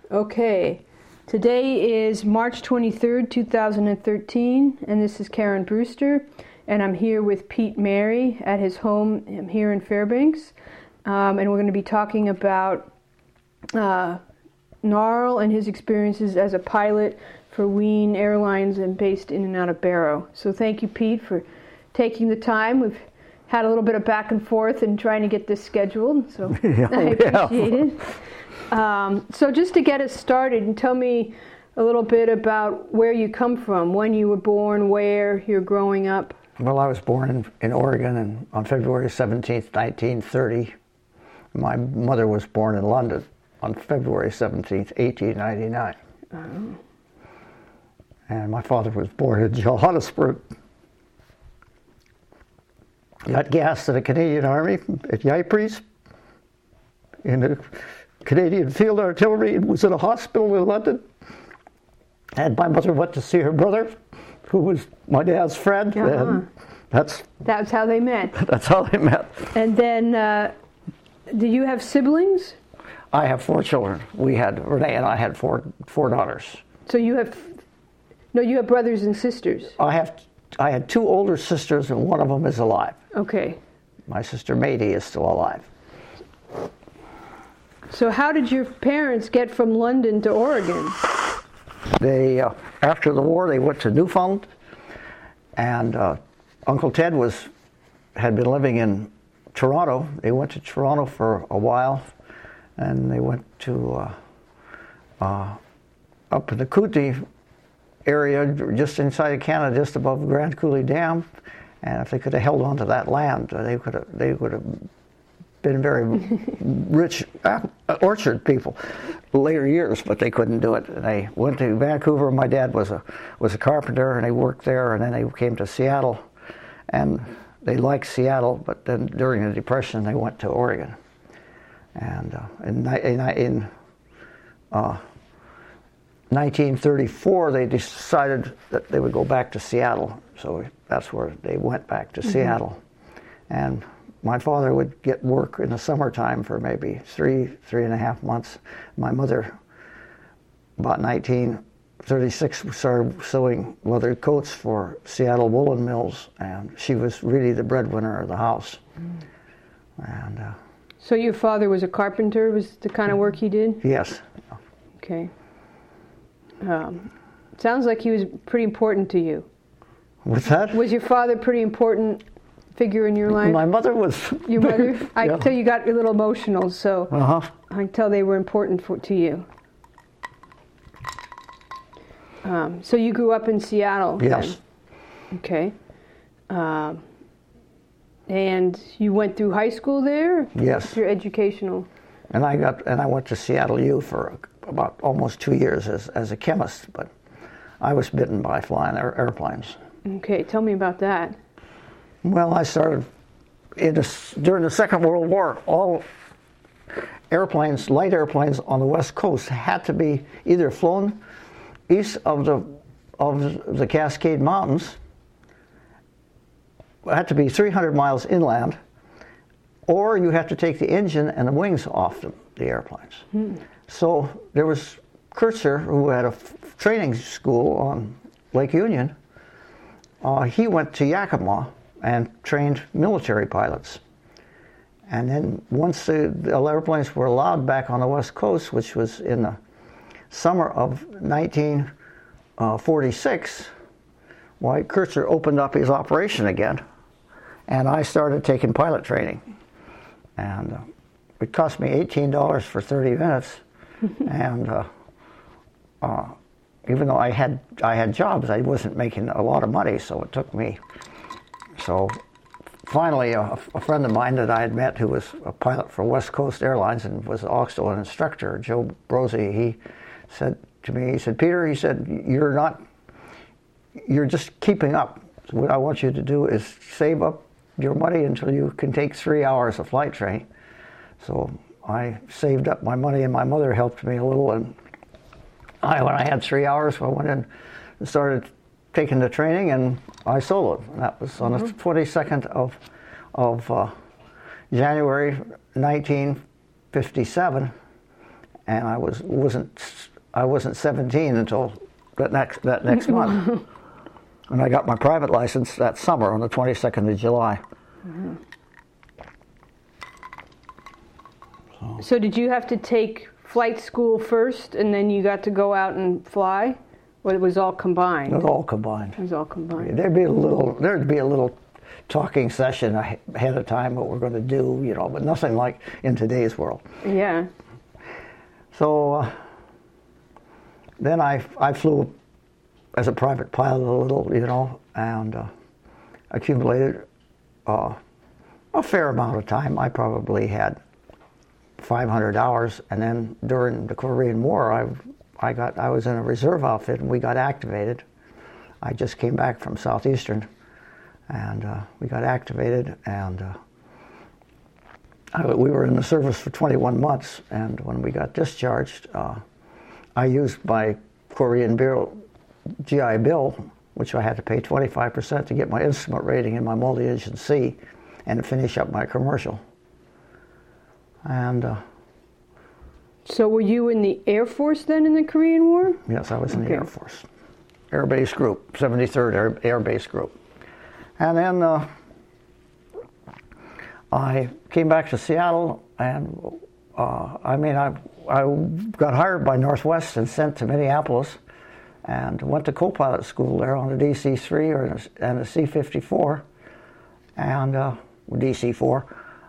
Okay, today is March 23rd, 2013, and this is Karen Brewster, and I'm here with Pete Mary at his home here in Fairbanks, and we're going to be talking about Gnarl and his experiences as a pilot for Wien Airlines and based in and out of Barrow. So thank you, Pete, for taking the time. We've had a little bit of back and forth and trying to get this scheduled, so I appreciate it. So just to get us started, and tell me a little bit about where you come from, when you were born, where you're growing up. Well, I was born in Oregon on February 17th, 1930. My mother was born in London on February 17th, 1899. And my father was born in Johannesburg. Got gassed in the Canadian Army at Ypres, in the Canadian Field Artillery, and was in a hospital in London. And my mother went to see her brother, who was my dad's friend. And that's how they met. That's how they met. And then, do you have siblings? I have 4 children. Renee and I had four daughters. So you have brothers and sisters. I had 2 older sisters, and one of them is alive. Okay. My sister Mady is still alive. So how did your parents get from London to Oregon? They, after the war, they went to Newfoundland, and Uncle Ted had been living in Toronto. They went to Toronto for a while, and they went to up in the Kootenay area, just inside of Canada, just above Grand Coulee Dam. And if they could have held on to that land, they would have been very rich orchard people later years, but they couldn't do it. And they went to Vancouver. My dad was a carpenter, and they worked there, and then they came to Seattle, and they liked Seattle, but then during the Depression they went to Oregon. And in 1934 they decided that they would go back to Seattle, so that's where they went back to Seattle. And my father would get work in the summertime for maybe 3.5 months. My mother, about 1936, started sewing leather coats for Seattle woolen mills, and she was really the breadwinner of the house. And so your father was a carpenter, was the kind of work he did? Yes. Okay. Sounds like he was pretty important to you. What's that? Was your father a pretty important figure in your life? My mother was. Your mother? I can tell you got a little emotional, so I can tell they were important to you. So you grew up in Seattle? Yes. Then. Okay. And you went through high school there? Yes. Your educational. And I went to Seattle U for about almost 2 years as a chemist, but I was bitten by flying airplanes. Okay, tell me about that. Well, I started during the Second World War. All airplanes, light airplanes on the West Coast, had to be either flown east of the Cascade Mountains, had to be 300 miles inland, or you have to take the engine and the wings off the airplanes. So there was Kurtzer, who had a training school on Lake Union. He went to Yakima and trained military pilots. And then once the airplanes were allowed back on the West Coast, which was in the summer of 1946, Kurtzer opened up his operation again, and I started taking pilot training. And it cost me $18 for 30 minutes, and even though I had jobs, I wasn't making a lot of money, so it took me. So finally, a friend of mine that I had met, who was a pilot for West Coast Airlines and was also an instructor, Joe Brosey, he said to me, he said, "Peter," he said, you're just keeping up. So what I want you to do is save up your money until you can take 3 hours of flight training. So I saved up my money, and my mother helped me a little, and when I had 3 hours, I went in and started taking the training, and I soloed. And that was on the 22nd of January 1957, and I wasn't 17 until that next month. And I got my private license that summer on the 22nd of July. Mm-hmm. So did you have to take flight school first, and then you got to go out and fly? Or it was all combined? It was all combined. It was all combined. There'd be a little talking session ahead of time, what we're going to do, you know, but nothing like in today's world. Yeah. So then I flew as a private pilot a little, you know, and accumulated a fair amount of time. I probably had 500 hours, and then during the Korean War, I was in a reserve outfit, and we got activated. I just came back from Southeastern, and we got activated, and we were in the service for 21 months, and when we got discharged, I used my Korean GI Bill, which I had to pay 25% to get my instrument rating in my multi-engine C and to finish up my commercial. And so were you in the Air Force then in the Korean War? Yes, I was in the Air Force. Air Base Group, 73rd Air Base Group. And then I came back to Seattle, and I got hired by Northwest and sent to Minneapolis, and went to co-pilot school there on the DC-3 and the C-54, and DC-4,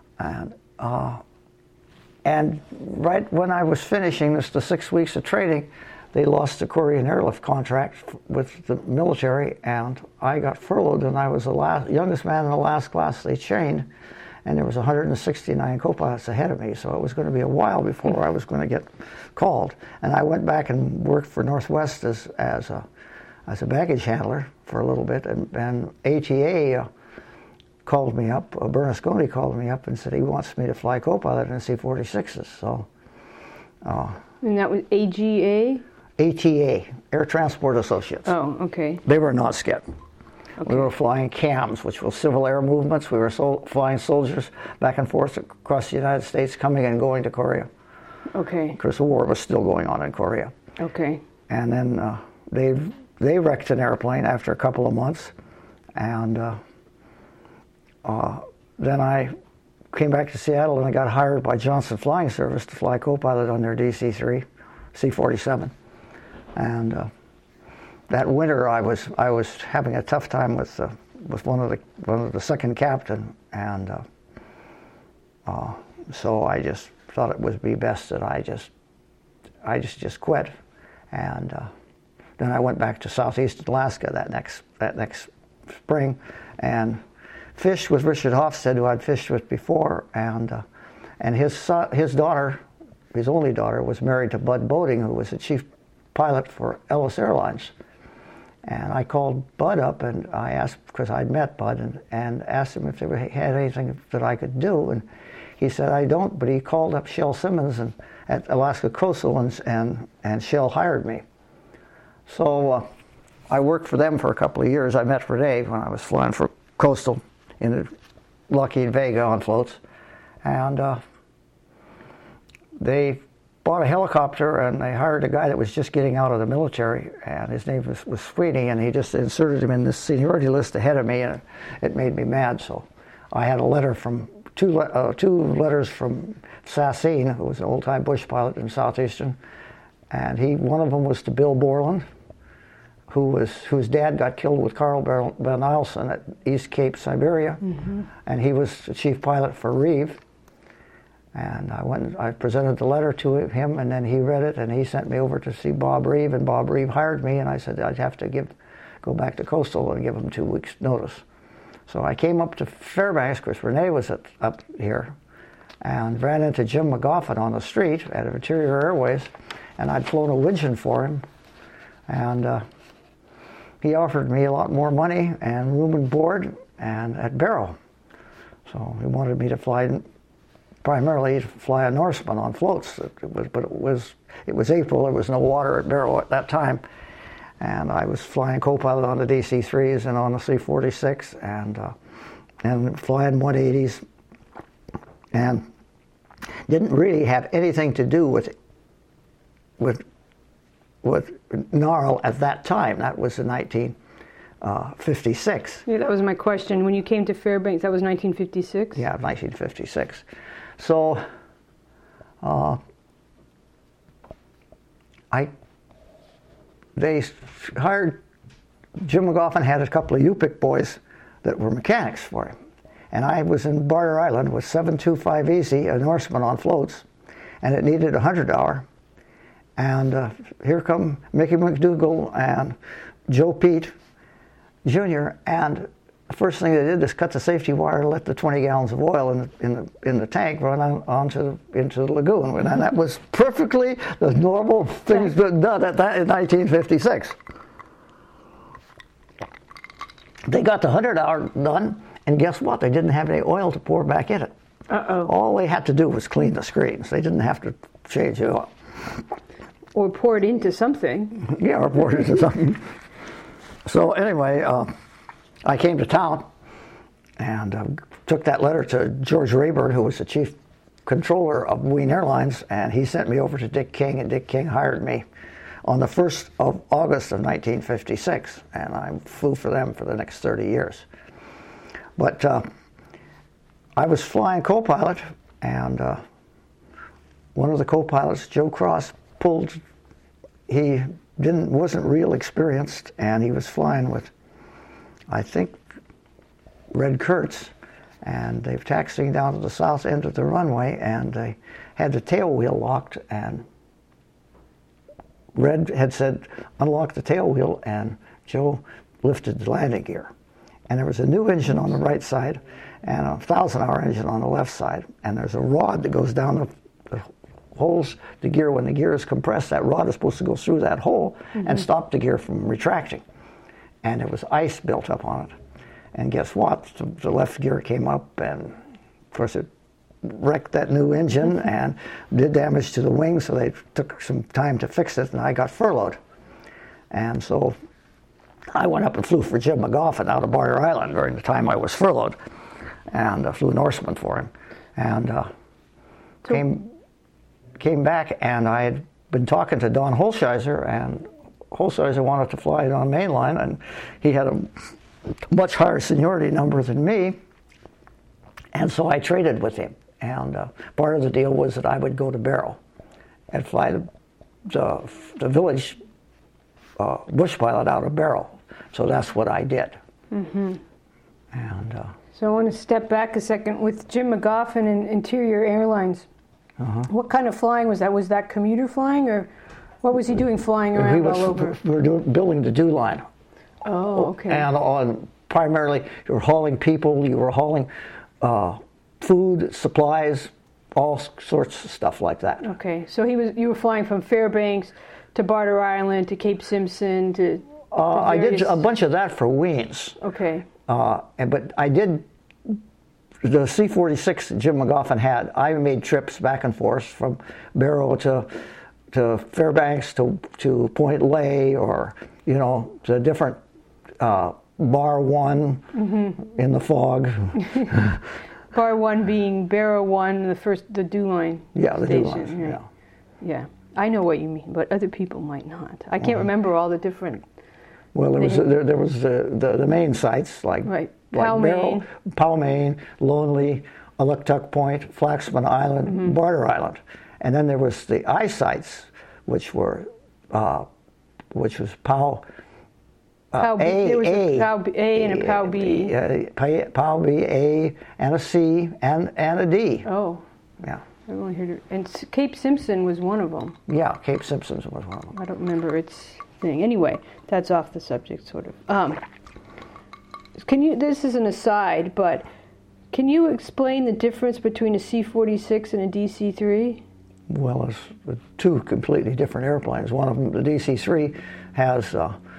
and right when I was finishing the 6 weeks of training, they lost the Korean airlift contract with the military, and I got furloughed, and I was the youngest man in the last class they chained, and there was 169 co-pilots ahead of me, so it was going to be a while before I was going to get called. And I went back and worked for Northwest as a baggage handler for a little bit, and ATA called me up, Bernasconi called me up and said he wants me to fly co-pilot in the C-46s. So, and that was AGA? ATA, Air Transport Associates. Oh, okay. They were not SCET. Okay. We were flying CAMs, which were civil air movements. We were flying soldiers back and forth across the United States, coming and going to Korea. Okay. Because the war was still going on in Korea. Okay. And then they wrecked an airplane after a couple of months, and then I came back to Seattle, and I got hired by Johnson Flying Service to fly co-pilot on their DC-3, C-47, and that winter I was having a tough time with one of the second captain, and so I just thought it would be best that I just quit, and then I went back to Southeast Alaska that next spring, and fished with Richard Hofstede, who I'd fished with before, and his daughter, his only daughter, was married to Bud Boating, who was the chief pilot for Ellis Airlines. And I called Bud up, and I asked, because I'd met Bud, and asked him if they had anything that I could do, and he said, I don't, but he called up Shel Simmons at Alaska Coastal, and Shel hired me. So I worked for them for a couple of years. I met Renee when I was flying for Coastal in Lockheed Vega on floats, and they bought a helicopter, and they hired a guy that was just getting out of the military, and his name was Sweeney, and he just inserted him in this seniority list ahead of me, and it made me mad. So I had a letter from two letters from Sassine, who was an old-time Bush pilot in Southeastern, and one of them was to Bill Borland, whose dad got killed with Carl Van Nielsen at East Cape, Siberia, and he was the chief pilot for Reeve. And I presented the letter to him, and then he read it, and he sent me over to see Bob Reeve, and Bob Reeve hired me, and I said I'd have to go back to Coastal and give him 2 weeks' notice. So I came up to Fairbanks, because Renee was up here, and ran into Jim McGoffin on the street at Interior Airways, and I'd flown a Widgeon for him, and he offered me a lot more money and room and board and at Barrow. So he wanted me to primarily fly a Norseman on floats. But it was April. There was no water at Barrow at that time, and I was flying co-pilot on the DC-3s and on the C-46 and flying 180s, and didn't really have anything to do with with NARL at that time. That was in 1956. Yeah, that was my question. When you came to Fairbanks, that was 1956? Yeah, 1956. So they hired, Jim McGoffin had a couple of UPIC boys that were mechanics for him. And I was in Barter Island with 725 Easy, a Norseman on floats, and it needed a 100-hour. And here come Mickey McDougall and Joe Pete Jr. And the first thing they did is cut the safety wire, let the 20 gallons of oil in the tank run into the lagoon. And that was perfectly the normal things done at that in 1956. They got the 100-hour done, and guess what? They didn't have any oil to pour back in it. Uh-oh. All they had to do was clean the screens. They didn't have to change the oil. Or pour it into something. Yeah, or pour it into something. So anyway, I came to town and took that letter to George Rayburn, who was the chief controller of Wien Airlines, and he sent me over to Dick King, and Dick King hired me on the 1st of August of 1956, and I flew for them for the next 30 years. But I was flying co-pilot, and one of the co-pilots, Joe Cross, he wasn't real experienced, and he was flying with, I think, Red Kurtz, and they were taxiing down to the south end of the runway, and they had the tail wheel locked, and Red had said, unlock the tail wheel, and Joe lifted the landing gear. And there was a new engine on the right side and a 1,000-hour engine on the left side, and there's a rod that goes down the holes the gear. When the gear is compressed, that rod is supposed to go through that hole and stop the gear from retracting. And there was ice built up on it. And guess what? The left gear came up, and of course it wrecked that new engine and did damage to the wing, so they took some time to fix it, and I got furloughed. And so I went up and flew for Jim McGoffin out of Barter Island during the time I was furloughed, and flew Norseman for him. And came back, and I had been talking to Don Holsheiser, and Holsheiser wanted to fly it on mainline, and he had a much higher seniority number than me, and so I traded with him. And part of the deal was that I would go to Barrow and fly the village bush pilot out of Barrow. So that's what I did. Mm-hmm. And so I want to step back a second with Jim McGoffin and Interior Airlines. What kind of flying was that? Was that commuter flying, or what was he doing flying around all over? We were building the DEW line. Oh, okay. And primarily, you were hauling people, you were hauling food, supplies, all sorts of stuff like that. Okay, so you were flying from Fairbanks to Barter Island to Cape Simpson to I did a bunch of that for Wiens. Okay. But I did the C-46 Jim McGoffin had. I made trips back and forth from Barrow to Fairbanks to Point Lay, or to different Bar 1 in the fog. Bar 1 being Barrow 1, the DEW line. Yeah, the DEW station. line. Yeah. Yeah, I know what you mean, but other people might not. I can't remember all the different. Well, there was the main sites like Barrow, Palmain, Lonely, Aluktuk Point, Flaxman Island, Barter Island, and then there was the I sites, which was POW. There was a POW A and a POW B. POW B, A, and a C, and a D. Oh. Yeah. I only heard it. And Cape Simpson was one of them. Yeah, Cape Simpson was one of them. I don't remember its thing. Anyway, that's off the subject, sort of. This is an aside, but can you explain the difference between a C-46 and a DC-3? Well, it's two completely different airplanes. One of them, the DC-3, has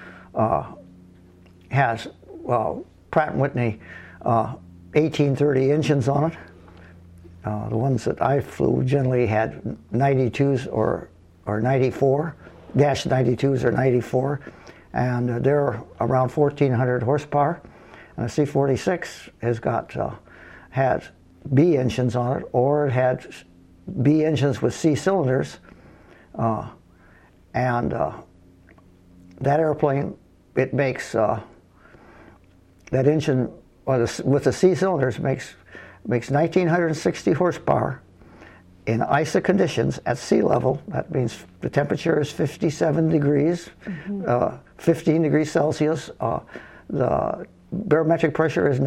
Pratt & Whitney 1830 engines on it. The ones that I flew generally had 92s or 94, dash 92s or 94, and they're around 1,400 horsepower. And the C-46 has B engines on it, or it had B engines with C cylinders, And that airplane, it makes, that engine with the C cylinders makes 1,960 horsepower in ISA conditions at sea level. That means the temperature is 57 degrees, 15 degrees Celsius. The barometric pressure is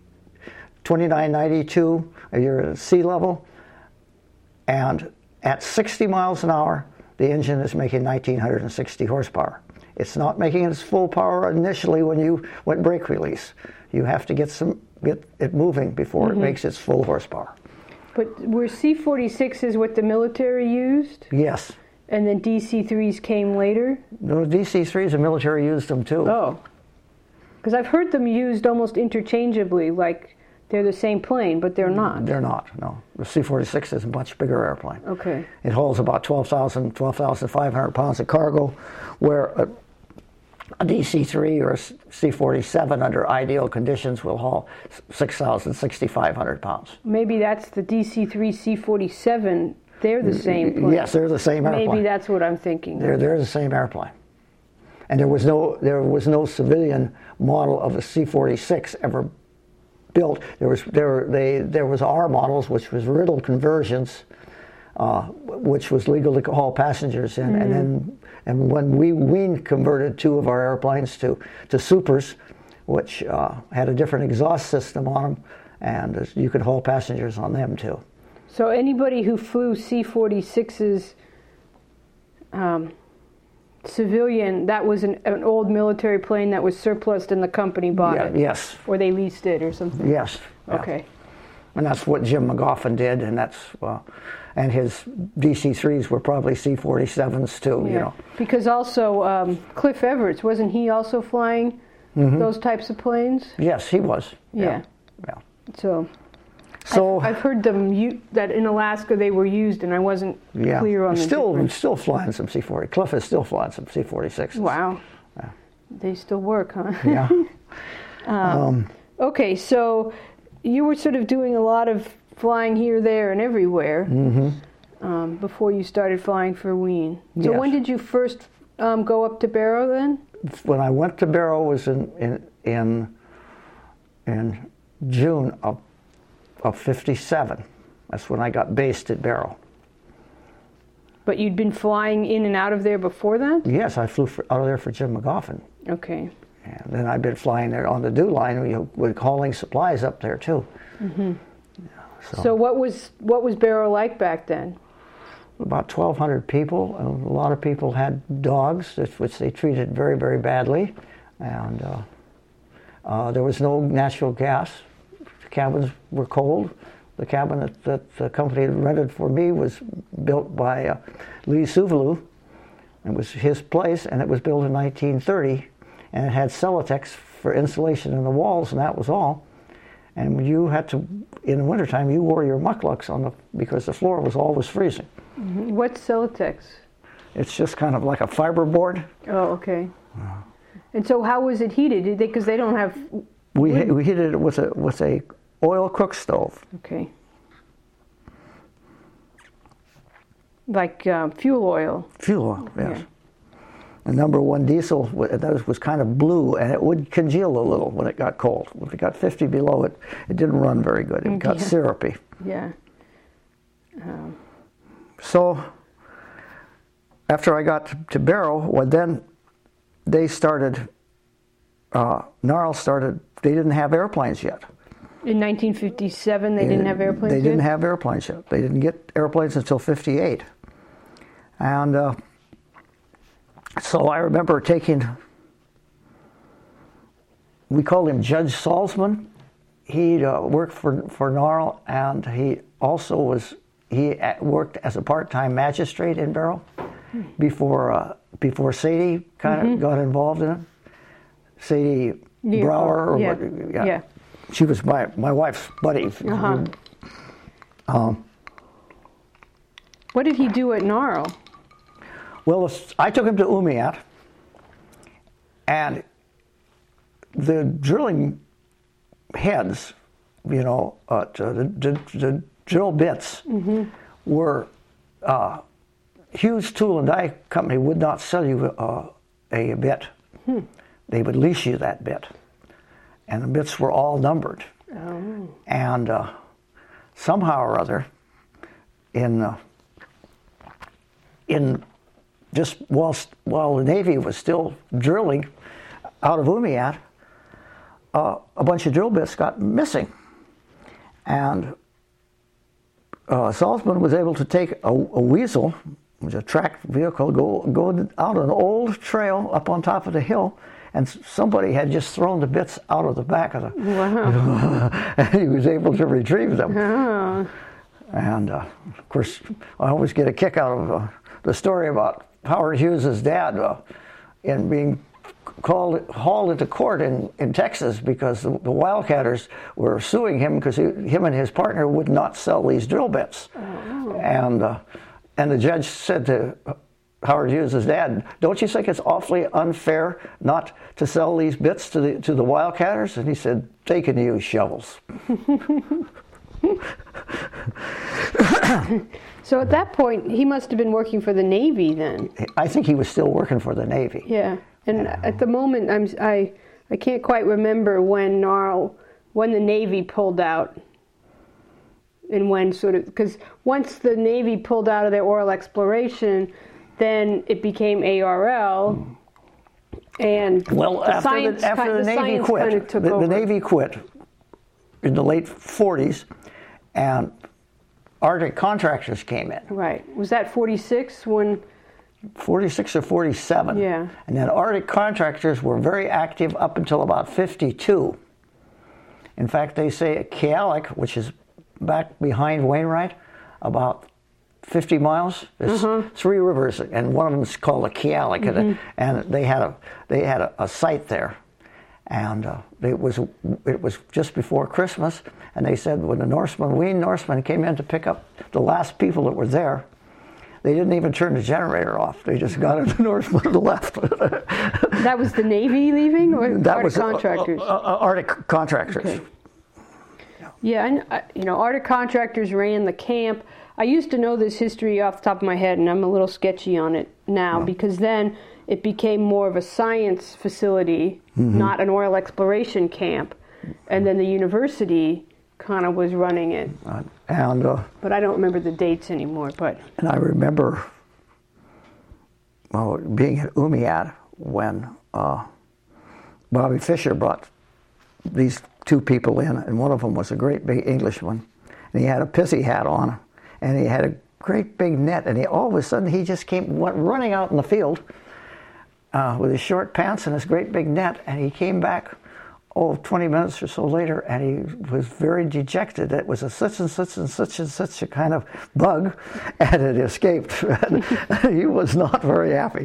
2992. You're at sea level. And at 60 miles an hour, the engine is making 1,960 horsepower. It's not making its full power initially when brake release. You have to get it moving before it makes its full horsepower. But were C-46s what the military used? Yes. And then DC-3s came later? No, DC-3s, the military used them too. Oh. Because I've heard them used almost interchangeably, like they're the same plane, but they're not. They're not, no. The C-46 is a much bigger airplane. Okay. It holds about 12,500 pounds of cargo, where a DC-3 or a C-47 under ideal conditions will haul 6,500 pounds. Maybe that's the DC-3 C-47. They're the same plane. Yes, they're the same airplane. Maybe that's what I'm thinking. They're the same airplane. And there was no civilian model of a C-46 ever built. There was our models, which was Riddle conversions, which was legal to haul passengers in, and when we converted two of our airplanes to Supers, which had a different exhaust system on them, and you could haul passengers on them too. So anybody who flew C-46s, civilian, that was an old military plane that was surplused and the company bought it? Yes. Or they leased it or something? Yes. Okay. Yeah. And that's what Jim McGoffin did, and and his DC-3s were probably C-47s too, you know. Because also Cliff Everts, wasn't he also flying those types of planes? Yes, he was. Yeah. So So I've heard them that in Alaska they were used, and I wasn't clear on the difference. Still flying some C-40. Cliff is still flying some C-46s. Wow. Yeah. They still work, huh? Yeah. Okay, so you were sort of doing a lot of flying here, there, and everywhere before you started flying for Wien. So Yes. when did you first go up to Barrow then? When I went to Barrow was in June of 57. That's when I got based at Barrow. But you'd been flying in and out of there before that? Yes, I flew out of there for Jim McGoffin. Okay. And then I've been flying there on the DEW line. We're hauling supplies up there too. So what was Barrow like back then? About 1,200 people. A lot of people had dogs, which they treated very, very badly. And there was no natural gas. The cabins were cold. The cabin that the company had rented for me was built by Lee Suvalu. It was his place, and it was built in 1930. And it had Celotex for insulation in the walls, and that was all. And you had to, in the wintertime, you wore your mucklucks because the floor was always freezing. What's Celotex? It's just kind of like a fiberboard. Oh, okay. And so how was it heated? Because they don't have... We heated it with a oil cook stove. Okay. Like fuel oil. Fuel oil, yes. Yeah. The number one diesel was kind of blue, and it would congeal a little when it got cold. When it got 50 below it, it didn't run very good. It got syrupy. Yeah. So after I got to Barrow, then they started, NARL started, they didn't have airplanes yet. In 1957, they didn't have airplanes They didn't have airplanes yet. They didn't get airplanes until 58. And so I remember we called him Judge Salzman. He worked for NARL, and he also worked as a part-time magistrate in Barrow before Sadie kind of got involved in it. Sadie Brower. Yeah. She was my wife's buddy. What did he do at NARL? Well, I took him to Umiat, and the drilling heads, the drill bits were Hughes Tool and Die Company would not sell you a bit. They would lease you that bit. And the bits were all numbered. Oh. And somehow or other, in just while the Navy was still drilling out of Umiat, a bunch of drill bits got missing. And Saltzman was able to take a weasel, which was a tracked vehicle, go out an old trail up on top of the hill, and somebody had just thrown the bits out of the back of the... Wow. and he was able to retrieve them. Oh. And, of course, I always get a kick out of the story about Howard Hughes' dad in being hauled into court in Texas because the Wildcatters were suing him because him and his partner would not sell these drill bits. Oh. And the judge said to Howard Hughes' dad, "Don't you think it's awfully unfair not to sell these bits to the Wildcatters?" And he said, "They can use shovels." So at that point, he must have been working for the Navy then. I think he was still working for the Navy. Yeah, and at the moment, I can't quite remember when the Navy pulled out, and when sort of, because once the Navy pulled out of their oil exploration, then it became ARL, and well, after the Navy quit, the Navy quit in the late 40s, and Arctic Contractors came in. Right. Was that 46 when? 46 or 47. Yeah. And then Arctic Contractors were very active up until about 52. In fact, they say at Kealak, which is back behind Wainwright, about 50 miles. There's three rivers, and one of them is called the Kealak, and they had a site there. And it was just before Christmas, and they said when the Ween Norsemen came in to pick up the last people that were there, they didn't even turn the generator off. They just got in the Norsemen and left. That was the Navy leaving, or that Arctic was Contractors? Arctic Contractors. Okay. Yeah, Arctic Contractors ran the camp. I used to know this history off the top of my head, and I'm a little sketchy on it now, because then it became more of a science facility, not an oil exploration camp, and then the university kind of was running it. But I don't remember the dates anymore. And I remember being at Umiat when Bobby Fischer brought these two people in, and one of them was a great big Englishman, and he had a pissy hat on, and he had a great big net, and all of a sudden he just went running out in the field with his short pants and his great big net, and he came back 20 minutes or so later, and he was very dejected. It was a such and such and such and such a kind of bug, and it escaped. And he was not very happy.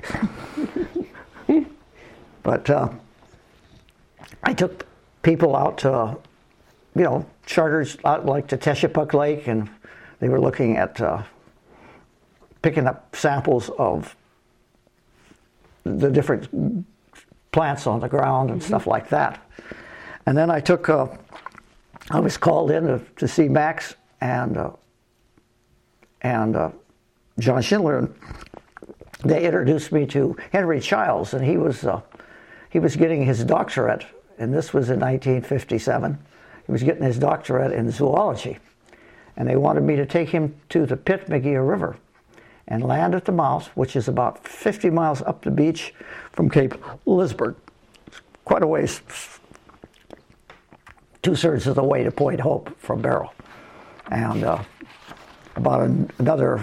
But I took people out to, charters out like to Teshepuk Lake, and they were looking at picking up samples of the different plants on the ground and stuff like that. And then I was called in to see Max and John Schindler. And they introduced me to Henry Childs, and he was getting his doctorate, and this was in 1957. He was getting his doctorate in zoology, and they wanted me to take him to the Pitmegea River and land at the mouth, which is about 50 miles up the beach from Cape Lisburg. Quite a ways, 2/3 of the way to Point Hope from Barrow. And about another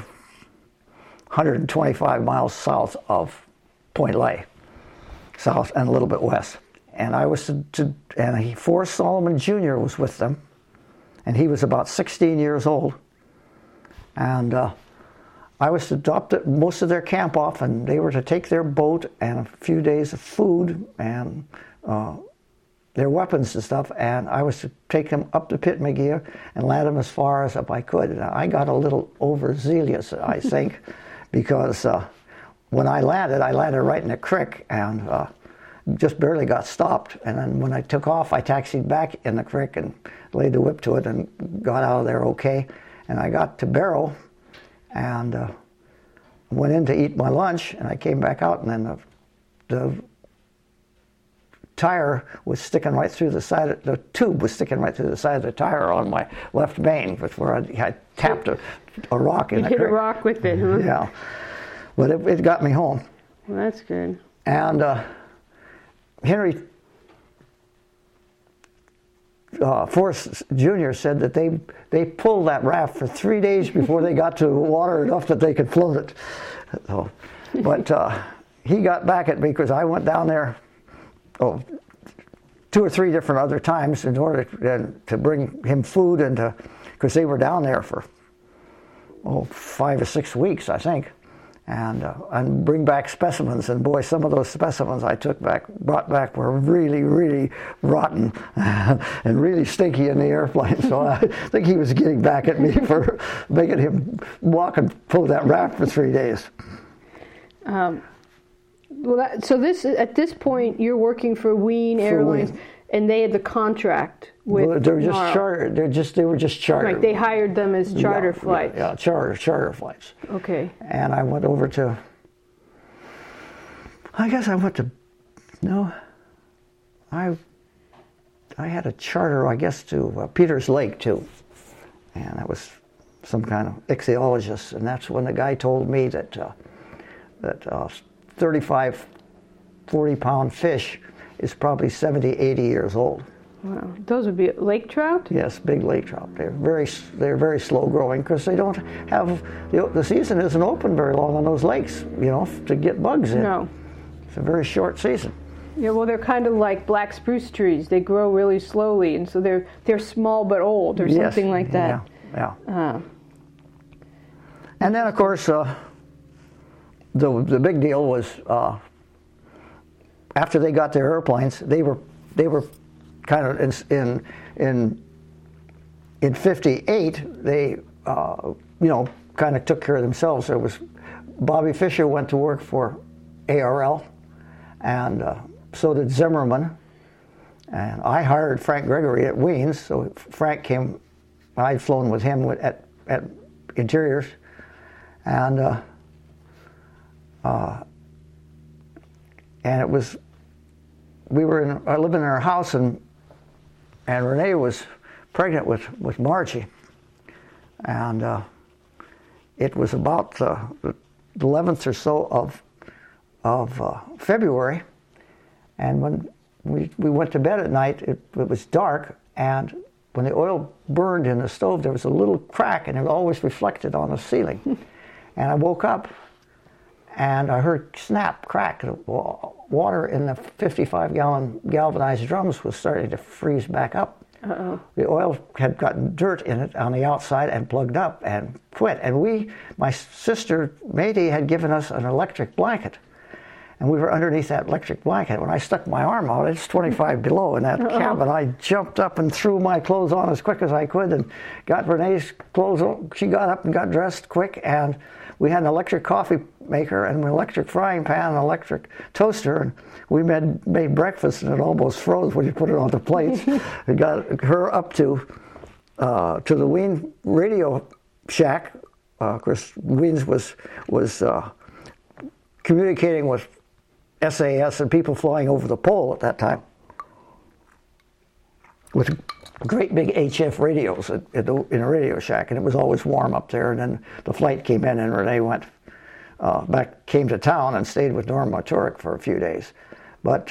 125 miles south of Point Lay, south and a little bit west. And I was Forrest Solomon Jr. was with them, and he was about 16 years old. And I was to adopt most of their camp off, and they were to take their boat and a few days of food and their weapons and stuff, and I was to take them up to Pitmegea and land them as far as I could. And I got a little overzealous, I think, because when I landed right in a creek and just barely got stopped. And then when I took off, I taxied back in the creek and laid the whip to it and got out of there okay. And I got to Barrow, and went in to eat my lunch, and I came back out, and then the tire was sticking right through the side. The tube was sticking right through the side of the tire on my left main, where I tapped a rock in you the hit creek. a rock with it, huh? Yeah, but it got me home. Well, that's good. And Henry Forrest Jr. said that they pulled that raft for 3 days before they got to water enough that they could float it. So, but he got back at me because I went down there 2 or 3 different other times in order to bring him food and because they were down there for 5 or 6 weeks, I think. And bring back specimens, and boy, some of those specimens I brought back were really, really rotten and really stinky in the airplane. So I think he was getting back at me for making him walk and pull that raft for 3 days. At this point, you're working for Wien Airlines, and they had the contract with. Well, they were just NARL. chartered. They were just chartered. Right, they hired them as charter flights. Yeah, charter flights. Okay. And I went over to. I guess I went to. No. I had a charter, I guess, to Peters Lake too, and I was some kind of ichthyologist, and that's when the guy told me that 35, 40-pound fish is probably 70, 80 years old. Wow, those would be lake trout? Yes, big lake trout. They're very slow growing because they don't have the season isn't open very long on those lakes, to get bugs in. No. It's a very short season. Yeah, well, they're kind of like black spruce trees. They grow really slowly, and so they're small but old, or something like that. Yeah. And then, of course, the big deal was after they got their airplanes, they were kind of in 58. They kind of took care of themselves. There was Bobby Fischer went to work for ARL, and so did Zimmerman. And I hired Frank Gregory at Wiens, so Frank came. I'd flown with him at Interiors, and it was. We were living in our house, and Renee was pregnant with Margie, and it was about the 11th or so of February, and when we went to bed at night, it was dark, and when the oil burned in the stove, there was a little crack, and it always reflected on the ceiling. And I woke up, and I heard snap, crack. The water in the 55-gallon galvanized drums was starting to freeze back up. Uh-oh. The oil had gotten dirt in it on the outside and plugged up and quit. And my sister Mayday had given us an electric blanket. And we were underneath that electric blanket. When I stuck my arm out, it's 25 below in that cabin. I jumped up and threw my clothes on as quick as I could and got Renee's clothes on. She got up and got dressed quick, and we had an electric coffee maker and an electric frying pan and an electric toaster, and we made breakfast, and it almost froze when you put it on the plates. We got her up to the Wien radio shack. Of course, Wiens was communicating with SAS and people flying over the pole at that time with great big HF radios in a radio shack, and it was always warm up there. And then the flight came in, and Renee came to town and stayed with Norm Motoric for a few days. But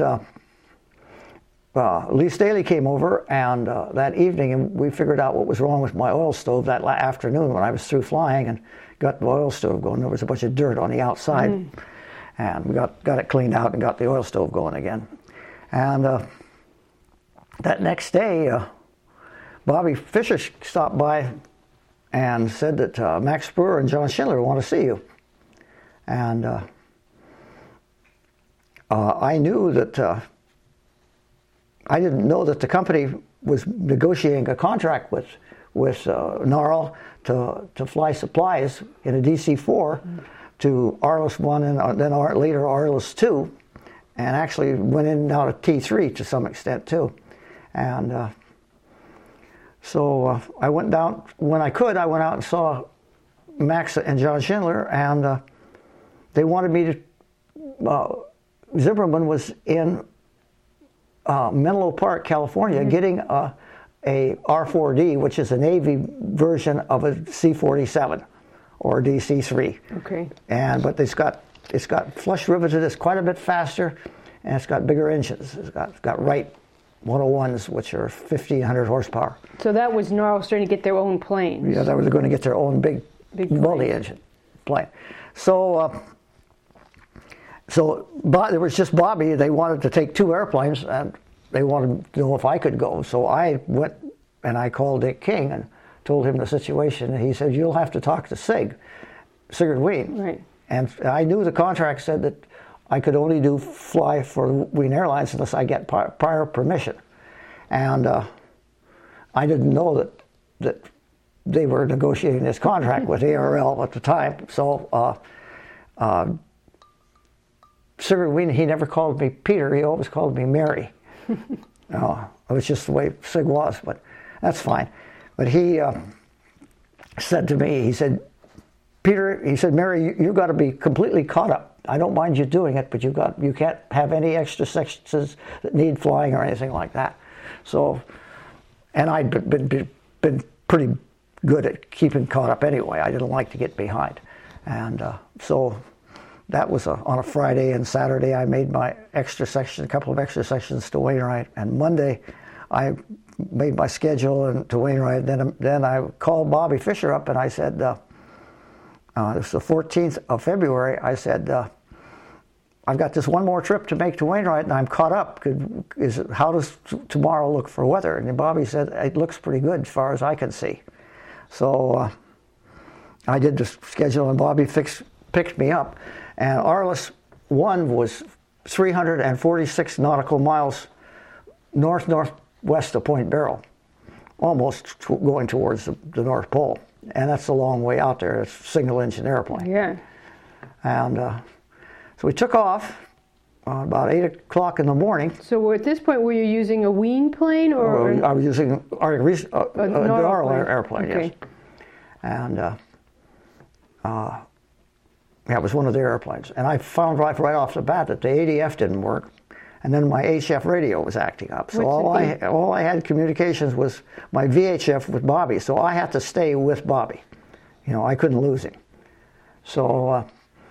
Lee Staley came over, and that evening, and we figured out what was wrong with my oil stove that afternoon when I was through flying and got the oil stove going. There was a bunch of dirt on the outside. And we got it cleaned out and got the oil stove going again. And that next day, Bobby Fischer stopped by and said that Max Brewer and John Schindler want to see you. And I knew that I didn't know that the company was negotiating a contract with NARL to fly supplies in a DC-4 to Arliss 1 and then later Arliss 2, and actually went in and out of T3 to some extent too. And so I went down, when I could, I went out and saw Max and John Schindler, and they wanted me to. Zimmerman was in Menlo Park, California, getting a R-4D, which is a Navy version of a C-47 or DC-3. Okay. But it's got flush riveted. It's quite a bit faster, and it's got bigger engines. It's got Wright 101s, which are 1,500 horsepower. So that was Norwell starting to get their own planes. Yeah, they were going to get their own big multi-engine plane. So there was just Bobby. They wanted to take 2 airplanes, and they wanted to know if I could go. So I went and I called Dick King and told him the situation. And he said, "You'll have to talk to Sigurd Wien." Right. And I knew the contract said that I could only fly for Wien Airlines unless I get prior permission. And I didn't know that they were negotiating this contract with ARL at the time. So Sigurd Wien, he never called me Peter. He always called me Mary. It was just the way Sig was, but that's fine. But he said to me, he said, "Peter," he said, "Mary, you've got to be completely caught up. I don't mind you doing it, but you can't have any extra sections that need flying or anything like that." So, and I'd been pretty good at keeping caught up anyway. I didn't like to get behind. And so that was on a Friday, and Saturday I made my a couple of extra sections to Wainwright, and Monday I made my schedule to Wainwright. Then I called Bobby Fischer up and I said, it was the 14th of February, I said, "I've got this one more trip to make to Wainwright and I'm caught up. How does tomorrow look for weather?" And Bobby said, "It looks pretty good as far as I can see." So I did the schedule and Bobby picked me up. And Arliss 1 was 346 nautical miles northwest of Point Barrow, almost going towards the North Pole. And that's a long way out there. It's a single-engine airplane. Yeah. And so we took off about 8 o'clock in the morning. So at this point, were you using a Wien plane? Or I was using a Norwell airplane, okay. yes. And it was one of their airplanes. And I found right off the bat that the ADF didn't work. And then my HF radio was acting up. So all I had communications was my VHF with Bobby. So I had to stay with Bobby. I couldn't lose him. So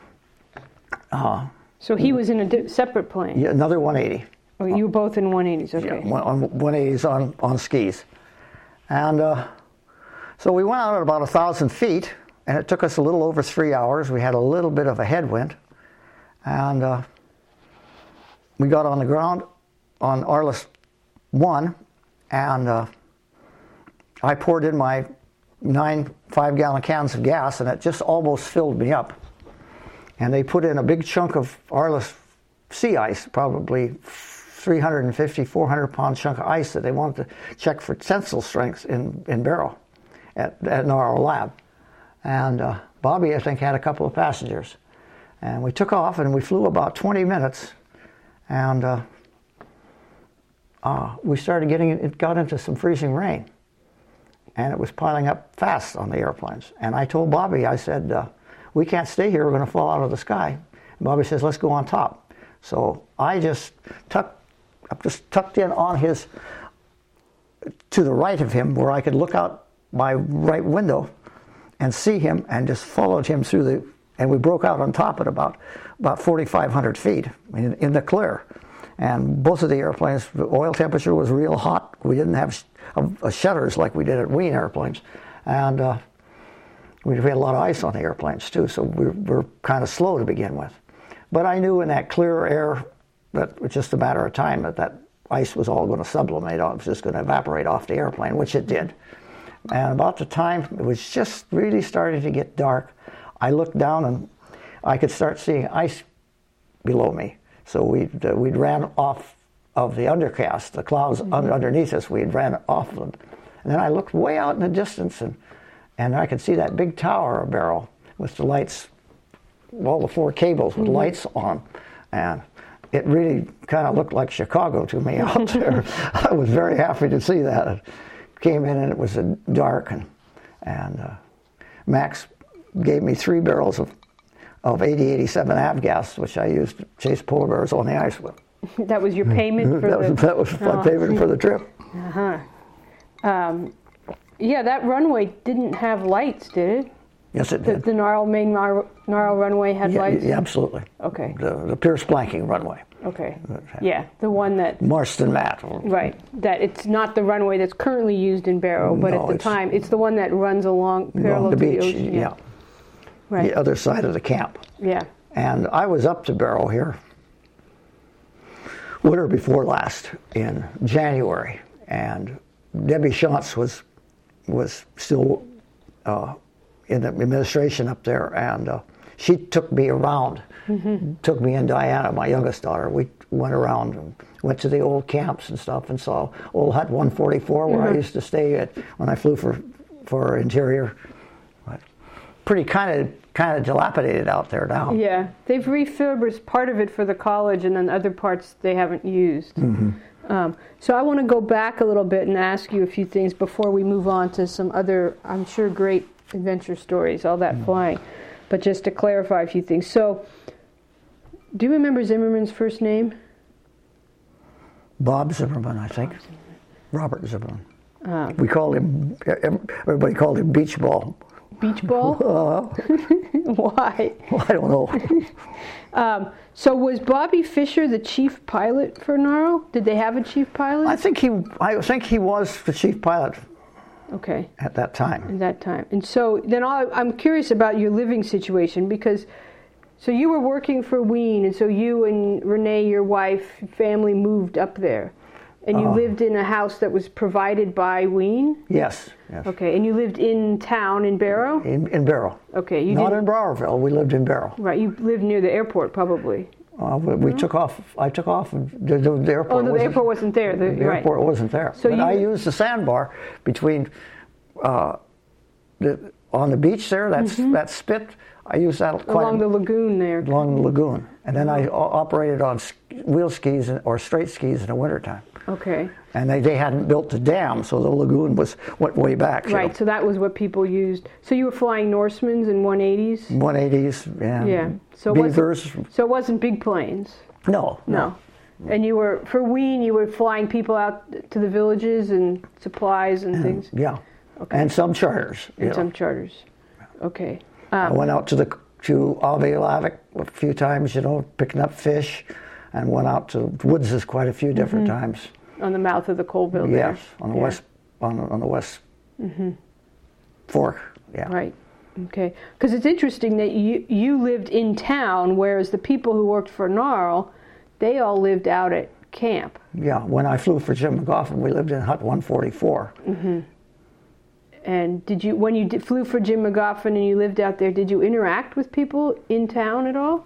so he was in a separate plane? Yeah, another 180. Oh, you were both in 180s, okay. Yeah, on 180s on skis. And so we went out at about 1,000 feet, and it took us a little over 3 hours. We had a little bit of a headwind. And we got on the ground on Arliss 1, and I poured in my 9 5-gallon cans of gas, and it just almost filled me up. And they put in a big chunk of Arliss sea ice, probably 350, 400-pound chunk of ice that they wanted to check for tensile strength in Barrow at Norwell Lab. And Bobby, I think, had a couple of passengers. And we took off, and we flew about 20 minutes. And we started it got into some freezing rain. And it was piling up fast on the airplanes. And I told Bobby, I said, "We can't stay here, we're going to fall out of the sky." And Bobby says, "Let's go on top." So I just tucked in on to the right of him, where I could look out my right window and see him, and just followed him through and we broke out on top at about 4,500 feet in the clear. And both of the airplanes, the oil temperature was real hot. We didn't have shutters like we did at Wien airplanes. And we had a lot of ice on the airplanes too, so we were kind of slow to begin with. But I knew in that clear air that it was just a matter of time that ice was all going to sublimate off. It was just going to evaporate off the airplane, which it did. And about the time it was just really starting to get dark, I looked down and I could start seeing ice below me. So we'd ran off of the undercast, the clouds underneath us. We'd ran off of them, and then I looked way out in the distance, and I could see that big tower of Barrow with the lights, all the 4 cables with lights on, and it really kind of looked like Chicago to me out there. I was very happy to see that. It came in and it was dark, and Max gave me 3 barrels of of 8087 avgas, which I used to chase polar bears on the ice with. That was your payment for That was my payment for the trip. Yeah, that runway didn't have lights, did it? Yes, it did. The main Narl runway had lights? Yeah, absolutely. Okay. The Pierce Blanking runway. Okay. Yeah, the one that... Marston Mat. Right. That it's not the runway that's currently used in Barrow, but at the time, it's the one that runs along parallel the to the beach, ocean. yeah. Right. The other side of the camp. Yeah. And I was up to Barrow here winter before last in January, and Debbie Shantz was still in the administration up there, and she took me around, took me and Diana, my youngest daughter. We went around and went to the old camps and stuff, and saw old Hut 144 where I used to stay at when I flew for Interior. But pretty kind of dilapidated out there now. Yeah, they've refurbished part of it for the college, and then other parts they haven't used. So I want to go back a little bit and ask you a few things before we move on to some other, I'm sure, great adventure stories, all that flying. But just to clarify a few things. So, do you remember Zimmerman's first name? Bob Zimmerman, I think. Robert Zimmerman. We called him, everybody called him Beach Ball. Beach Ball? Why? Well, I don't know. So was Bobby Fischer the chief pilot for Narl? Did they have a chief pilot? I think he was the chief pilot. Okay. At that time. At that time. And so then I'm curious about your living situation, because so you were working for Wien, and so you and Renee, your wife, family moved up there. And you lived in a house that was provided by Wien? Yes. Okay, and you lived in town in Barrow? In Barrow. Okay. Not in Browerville, we lived in Barrow. Right, you lived near the airport probably. We took off, I took off, the airport Oh, no, the airport wasn't there. The airport wasn't there. So but I used the sandbar between, on the beach there, that spit, I used that quite along the lagoon there. Along the lagoon. And then I operated on wheel skis or straight skis in the wintertime. Okay. And they hadn't built the dam, so the lagoon went way back. Right, so that was what people used. So you were flying Norsemans and 180s? 180s, yeah. Yeah. So Beavers. So it wasn't big planes? No. And you were, for Wien, you were flying people out to the villages and supplies and things? Yeah. Okay. And some charters. And some charters. Okay. I went out to Ave Lavik a few times, picking up fish, and went out to Woods' quite a few different times. On the mouth of the Colville there? Yes, on the west, on the west fork. Yeah. Right. Okay. Because it's interesting that you lived in town, whereas the people who worked for Narl, they all lived out at camp. Yeah. When I flew for Jim McGoffin, we lived in Hut 144. And when you flew for Jim McGoffin and you lived out there, did you interact with people in town at all?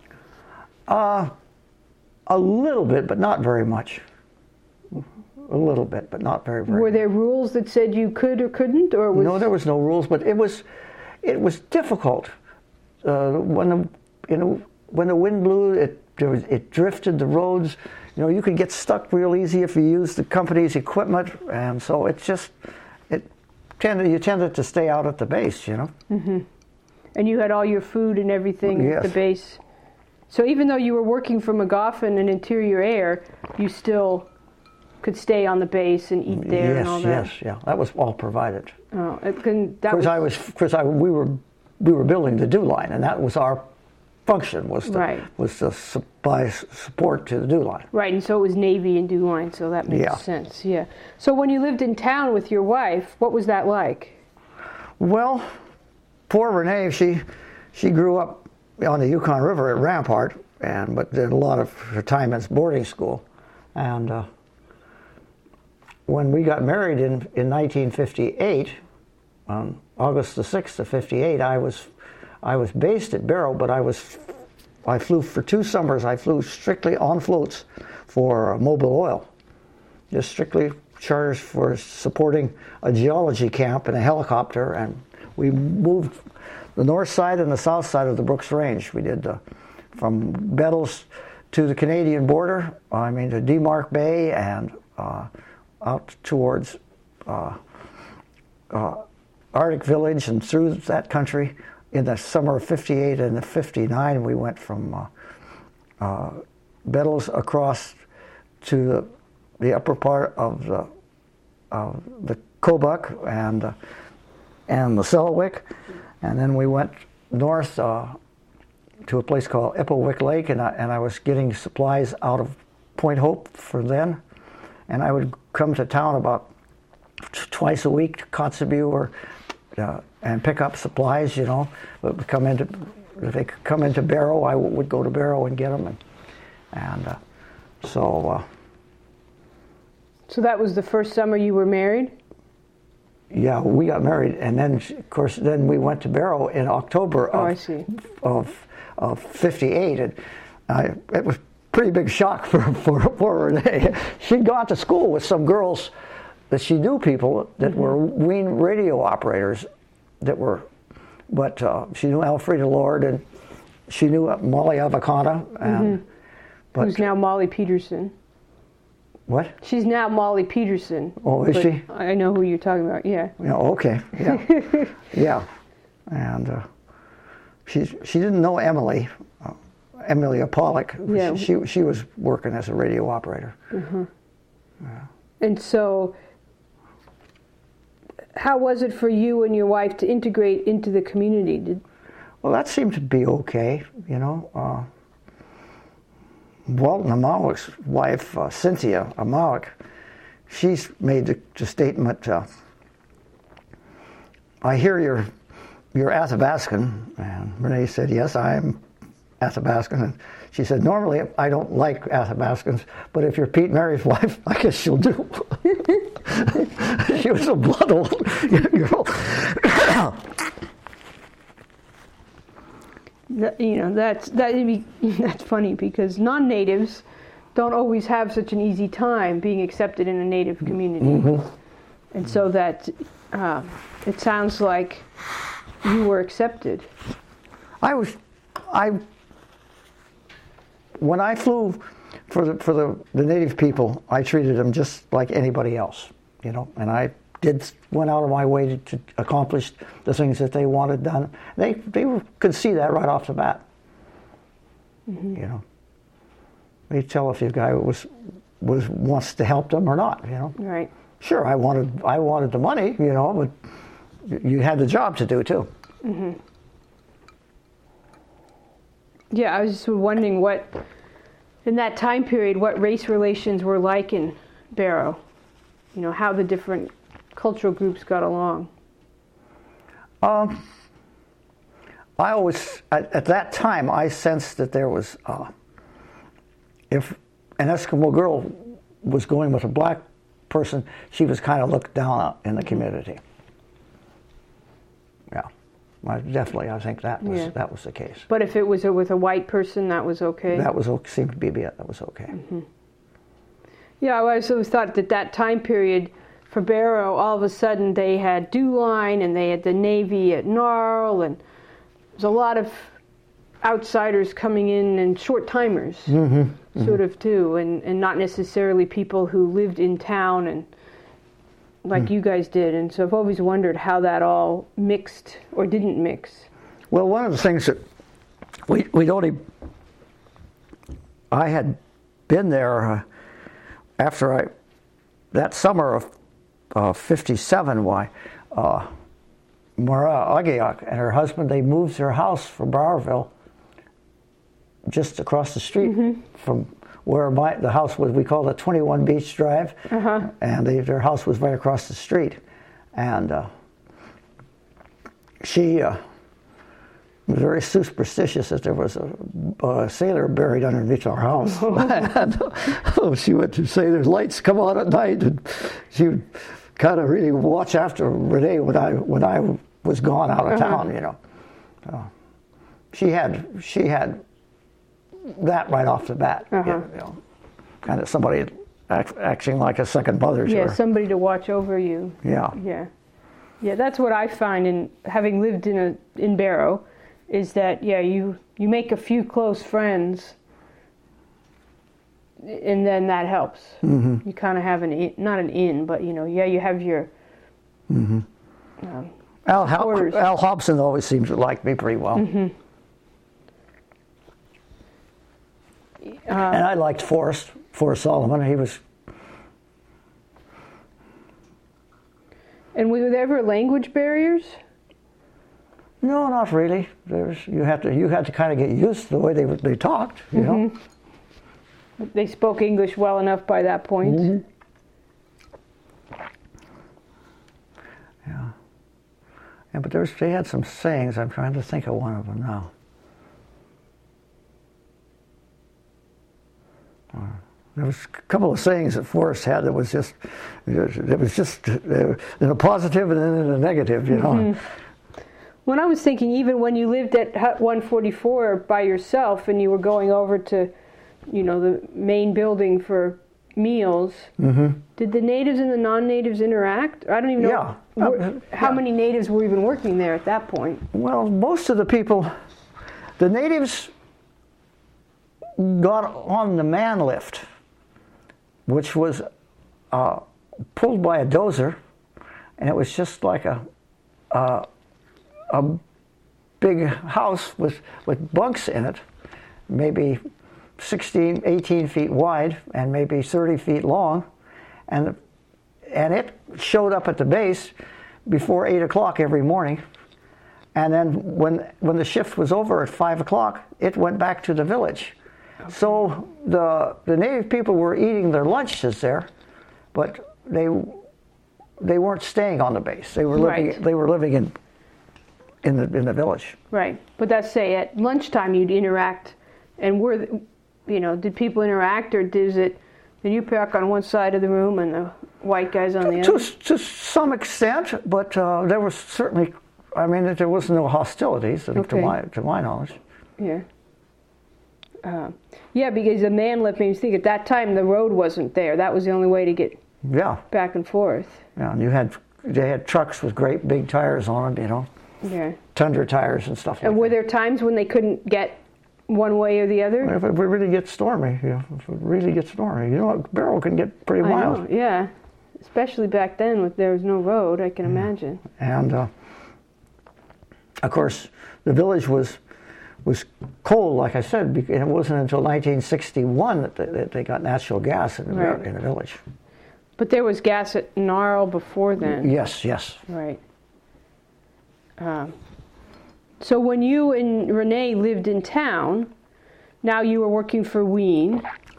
A little bit, but not very much. A little bit, but not very Were there rules that said you could or couldn't, or No, there was no rules, but it was difficult. When the wind blew, it drifted the roads. You could get stuck real easy if you used the company's equipment, and so you tended to stay out at the base, And you had all your food and everything at the base. So even though you were working for McGoffin and Interior Air, you still could stay on the base and eat there and all that. Yes, that was all provided. Oh, we were building the dew line, and that was our function was to supply support to the dew line. Right, and so it was Navy and dew line, so that makes sense. Yeah. So when you lived in town with your wife, what was that like? Well, poor Renee, she grew up on the Yukon River at Rampart, but did a lot of her time at boarding school, and when we got married in 1958, on August the 6th of 58, I was based at Barrow, but I flew for 2 summers. I flew strictly on floats for Mobil Oil, just strictly charters for supporting a geology camp in a helicopter, and we moved the north side and the south side of the Brooks Range. We did from Bettles to the Canadian border, to Demarc Bay, and out towards Arctic Village and through that country in the summer of '58 and the '59, we went from Bettles across to the upper part of the Kobuk and the Selawik, and then we went north to a place called Ippowick Lake, and I was getting supplies out of Point Hope for then, and I would come to town about twice a week to Kotzebue or and pick up supplies. You know, if they could come into Barrow, I would go to Barrow and get them, and so. So that was the first summer you were married? Yeah, we got married, and then, of course, then we went to Barrow in October of '58, and it was a pretty big shock for Renee. She'd gone to school with some girls that she knew, people that were Wien radio operators, but she knew Elfrida Lord, and she knew Molly Avocana, and who's now Molly Peterson. What? She's now Molly Peterson. Oh, is she? I know who you're talking about. Yeah. Yeah. Okay. Yeah. Yeah. And she didn't know Emily, Emilia Pollock. Yeah. She was working as a radio operator. Yeah. And so, how was it for you and your wife to integrate into the community? Well, that seemed to be okay. You know. Walton Amawick's wife, Cynthia Amawick, she's made the statement, I hear you're Athabascan. And Renee said, yes, I am Athabascan. And she said, normally I don't like Athabascans, but if you're Pete Mary's wife, I guess she'll do. She was a blunt old girl. You know, that's funny because non-natives don't always have such an easy time being accepted in a native community, and so that it sounds like you were accepted. When I flew for the native people, I treated them just like anybody else, you know, and I went out of my way to accomplish the things that they wanted done. They could see that right off the bat. You know, they tell if your guy wants to help them or not. You know, right? Sure, I wanted the money, you know, but you had the job to do too. Yeah, I was just wondering what, in that time period, what race relations were like in Barrow. You know, how the different cultural groups got along. I always, at that time, I sensed that there was, if an Eskimo girl was going with a black person, she was kind of looked down on in the community. Yeah, I think that was the case. But if it was with a white person, that was okay? That seemed to be it. That was okay. Yeah, I always thought that time period for Barrow, all of a sudden they had Dewline and they had the Navy at Gnarl, and there's a lot of outsiders coming in and short-timers, sort of too, and not necessarily people who lived in town and like you guys did. And so I've always wondered how that all mixed or didn't mix. Well, one of the things that I had been there after that summer of '57, Mara Agiak and her husband, they moved their house from Browerville just across the street from where the house was. We called it 21 Beach Drive, and their house was right across the street. And she was very superstitious that there was a sailor buried underneath our house. And she went to say there's lights come on at night, and she would kind of really watch after Renee when I was gone out of town, you know. She had that right off the bat, you know, kind of somebody acting like a second mother to her. Yeah, somebody to watch over you. Yeah. Yeah, that's what I find in having lived in Barrow, is that you make a few close friends, and then that helps. You kind of have not an in, but you know, you have your supporters. Al Hobson always seemed to like me pretty well. Mm-hmm. And I liked Forrest Solomon. He was. And were there ever language barriers? No, not really. You had to kind of get used to the way they talked. You know. They spoke English well enough by that point. Mm-hmm. Yeah. Yeah, but they had some sayings. I'm trying to think of one of them now. There was a couple of sayings that Forrest had that was just in a positive and then in a negative, you know. Mm-hmm. When I was thinking, even when you lived at Hut 144 by yourself and you were going over to, the main building for meals, did the natives and the non-natives interact? I don't even know how many natives were even working there at that point. Well, most of the people, the natives got on the man lift, which was pulled by a dozer, and it was just like a big house with bunks in it, maybe 16, 18 feet wide and maybe 30 feet long, and it showed up at the base before 8 o'clock every morning, and then when the shift was over at 5 o'clock, it went back to the village. Okay. So the native people were eating their lunches there, but they weren't staying on the base. They were living in the village. Right, but that's say at lunchtime you'd interact, and did people interact, or did you park on one side of the room and the white guys on the other? To some extent, but there was certainly, there was no hostilities to my knowledge. Yeah. Because the man lift made me think at that time the road wasn't there. That was the only way to get back and forth. Yeah, and they had trucks with great big tires on them, Yeah. Tundra tires and stuff like that. And were there times when they couldn't get one way or the other? If it really gets stormy, Barrow can get pretty wild. I know, yeah. Especially back then, when there was no road, I can imagine. And of course, the village was coal, like I said, and it wasn't until 1961 that they got natural gas in the village. But there was gas at Gnarl before then. Yes. Right. So when you and Renee lived in town, now you were working for Wien,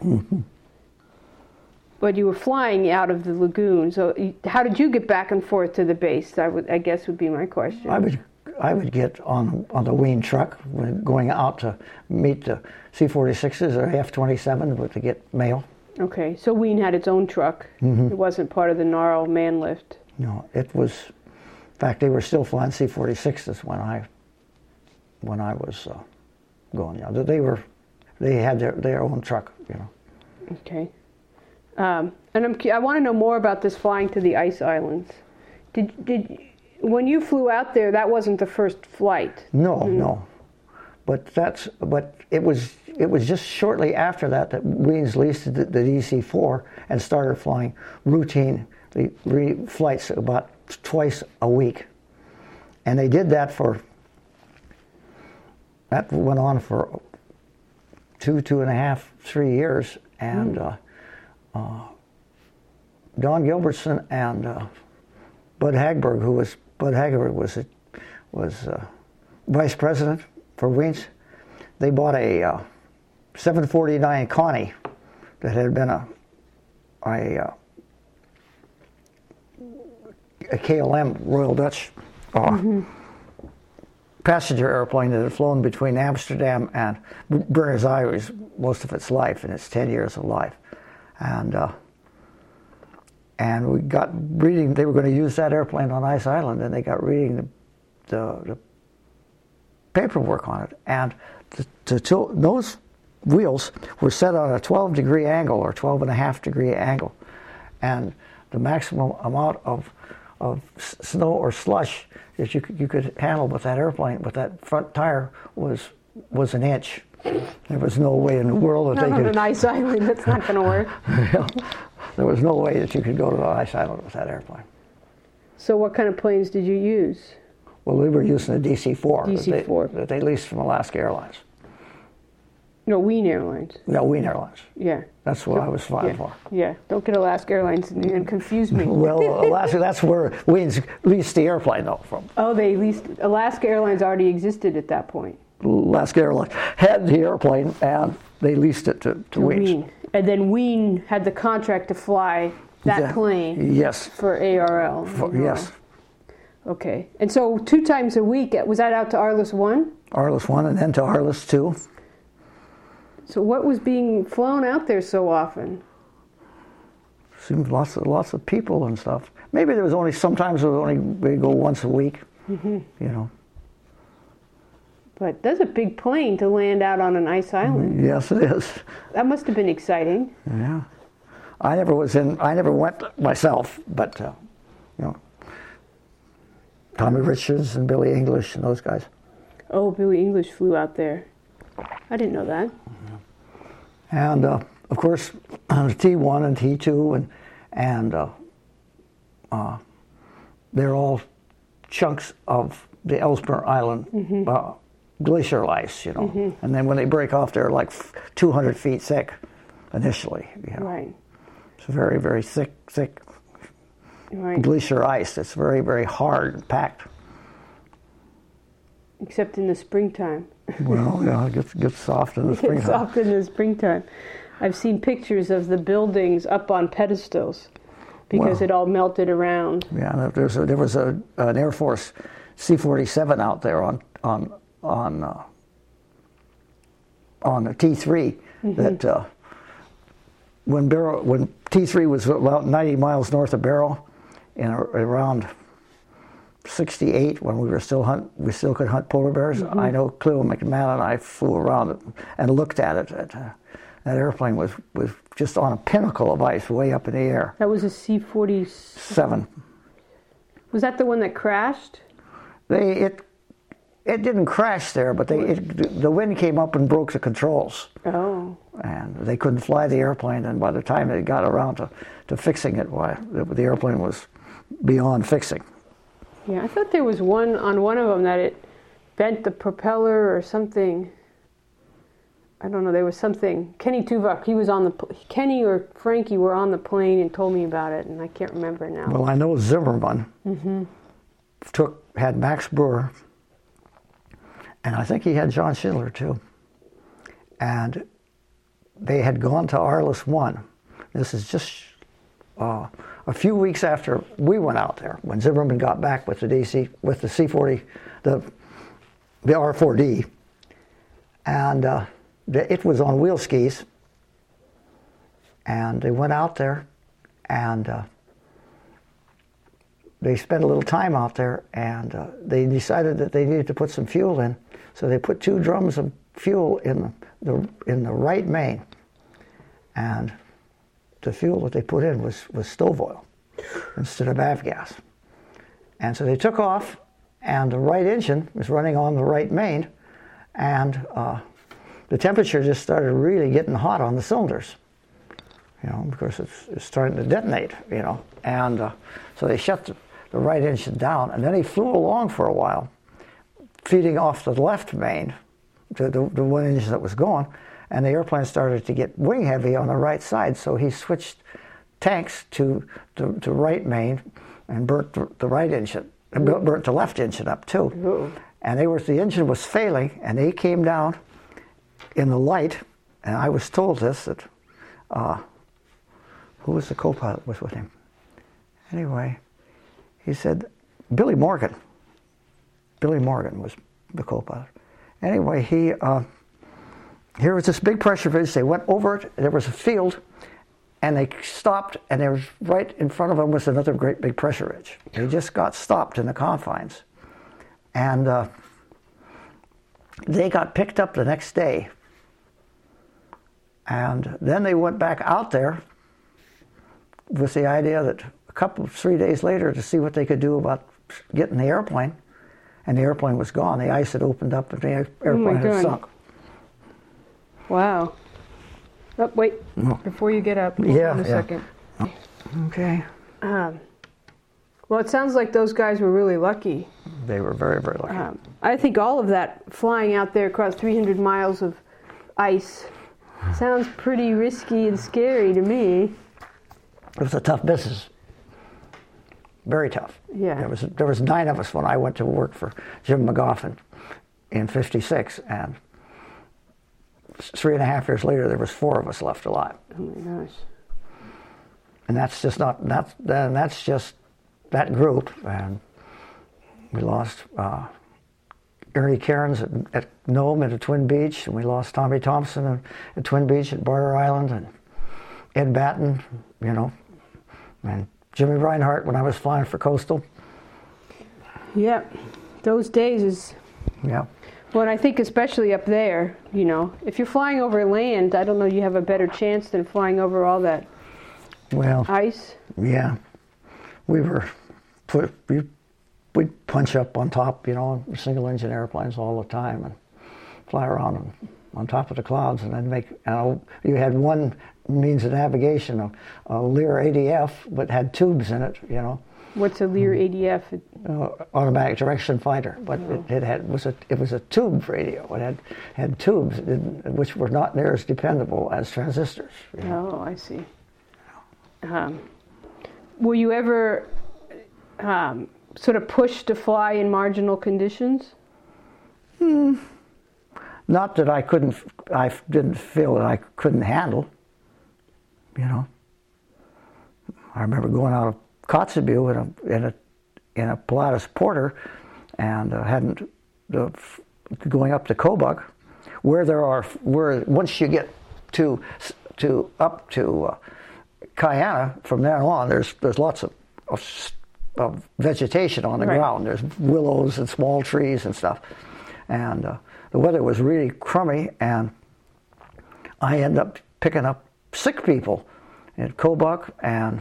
but you were flying out of the lagoon. So how did you get back and forth to the base? I guess would be my question. I would get on the Wien truck when going out to meet the C-46s or F-27 to get mail. Okay, so Wien had its own truck. Mm-hmm. It wasn't part of the Gnarl man lift. No, it was. In fact, they were still flying C-46s when I was going. They had their own truck, Okay, and I want to know more about this flying to the ice islands. Did when you flew out there, that wasn't the first flight? No. But it was just shortly after that Wiens leased the DC-4 and started flying routine flights about twice a week, and they did that went on for 2.5, 3 years, and Don Gilbertson and Bud Hagberg, was vice president for Wiens. They bought a 749 Connie that had been a KLM Royal Dutch passenger airplane that had flown between Amsterdam and Buenos Aires most of its life, in its 10 years of life. And we got reading, they were going to use that airplane on Ice Island, and they got reading the paperwork on it. And those wheels were set on a 12-degree angle or 12.5-degree angle. And the maximum amount of snow or slush that you could handle with that airplane, with that front tire, was an inch. There was no way in the world that they could... Not on an ice island, that's not going to work. There was no way that you could go to the ice island with that airplane. So what kind of planes did you use? Well, we were using the DC-4. DC-4. That they leased from Alaska Airlines. No, Wien Airlines. No, Wien Airlines. Yeah. That's what I was flying Yeah. for. Yeah. Don't get Alaska Airlines and confuse me. Well, Alaska, that's where we leased the airplane, though, from. Oh, they leased. Alaska Airlines already existed at that point. Alaska Airlines had the airplane, and they leased it to Wien. And then Wien had the contract to fly that plane. Yes. For ARL. Yes. Okay. And so 2 times a week, was that out to Arliss 1? Arliss 1 and then to Arliss 2. So what was being flown out there so often? Seemed lots of people and stuff. Maybe there was only, sometimes it was only, we go once a week, you know. But that's a big plane to land out on an ice island. Yes, it is. That must have been exciting. Yeah. I never went myself, but, you know, Tommy Richards and Billy English and those guys. Oh, Billy English flew out there. I didn't know that. And, of course, T1 and T2, and they're all chunks of the Ellesmere Island glacial ice, you know. And then when they break off, they're like 200 feet thick initially. You know. Right. It's very, very thick glacier ice. It's very, very hard and packed. Except in the springtime. Well, yeah, it gets soft in the springtime. It's soft in the springtime. I've seen pictures of the buildings up on pedestals because it all melted around. Yeah, there was an Air Force C-47 out there on the T3 that when T3 was about 90 miles north of Barrow, in around 68, when we still could hunt polar bears. I know Cleo McMahon and I flew around it and looked at it. That airplane was just on a pinnacle of ice, way up in the air. That was a C-47. 7. Was that the one that crashed? It didn't crash there, but the wind came up and broke the controls. Oh. And they couldn't fly the airplane, and by the time they got around to fixing it, the airplane was beyond fixing. Yeah, I thought there was one of them that it bent the propeller or something. I don't know, there was something. Kenny Tuvok, Kenny or Frankie were on the plane and told me about it, and I can't remember now. Well, I know Zimmerman had Max Brewer, and I think he had John Schindler too. And they had gone to Arliss 1. This is just a few weeks after we went out there, when Zimmerman got back with the C-40, the R-4D, and it was on wheel skis, and they went out there, and they spent a little time out there, and they decided that they needed to put some fuel in, so they put 2 drums of fuel in the right main, and the fuel that they put in was stove oil instead of avgas. And so they took off, and the right engine was running on the right main, and the temperature just started really getting hot on the cylinders, you know, because it's starting to detonate, you know. And so they shut the right engine down, and then he flew along for a while, feeding off the left main, the one engine that was going, and the airplane started to get wing heavy on the right side, so he switched tanks to right main and burnt the right engine, burnt the left engine up too. Ooh. And the engine was failing, and they came down in the light, and I was told this, that who was the co-pilot was with him? Anyway, he said, Billy Morgan was the co-pilot. Anyway, here was this big pressure ridge. They went over it. There was a field, and they stopped. And there was right in front of them was another great big pressure ridge. They just got stopped in the confines, and they got picked up the next day. And then they went back out there with the idea that 3 days later to see what they could do about getting the airplane. And the airplane was gone. The ice had opened up, and the airplane had sunk. Wow. Oh, wait. Before you get up, hold on a second. Okay. Well, it sounds like those guys were really lucky. They were very, very lucky. I think all of that flying out there across 300 miles of ice sounds pretty risky and scary to me. It was a tough business. Very tough. Yeah. There was 9 of us when I went to work for Jim McGoffin in '56, and 3.5 years later there was 4 of us left alive. Oh my gosh. And that's just that's just that group. And we lost Ernie Cairns at Nome and at Twin Beach, and we lost Tommy Thompson at Twin Beach at Barter Island, and Ed Batten, and Jimmy Reinhardt when I was flying for Coastal. Yeah, those days is... Yeah. Well, and I think especially up there, if you're flying over land, I don't know, you have a better chance than flying over all that ice. Yeah. We'd punch up on top, single engine airplanes all the time and fly around on top of the clouds, and then you had one means of navigation, a Lear ADF, but had tubes in it, What's a Lear ADF? Automatic direction fighter, but it was a tube radio. It had tubes which were not near as dependable as transistors. Oh, I see. Were you ever sort of pushed to fly in marginal conditions? Not that I didn't feel that I couldn't handle. I remember going out of Kotzebue in a Pilatus Porter, and going up to Kobuk, where once you get up to Cayana, from there on there's lots of vegetation on the ground. There's willows and small trees and stuff, and the weather was really crummy, and I ended up picking up sick people at Kobuk and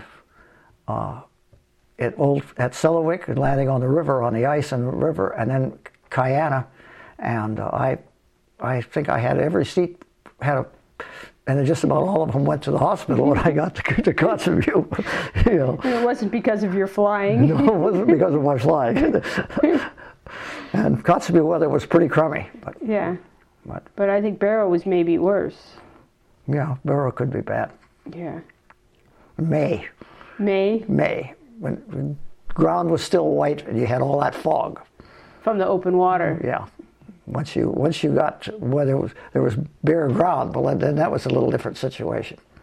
at Selawik, and landing on the river, on the ice and the river, and then Cayana, and I think I had every seat and then just about all of them went to the hospital when I got to Kotzebue. It wasn't because of your flying. No, it wasn't because of my flying. And Kotzebue weather was pretty crummy. Yeah. But I think Barrow was maybe worse. Yeah, Barrow could be bad. Yeah. May. When the ground was still white and you had all that fog. From the open water. Yeah. Once you got where there was bare ground, well, then that was a little different situation.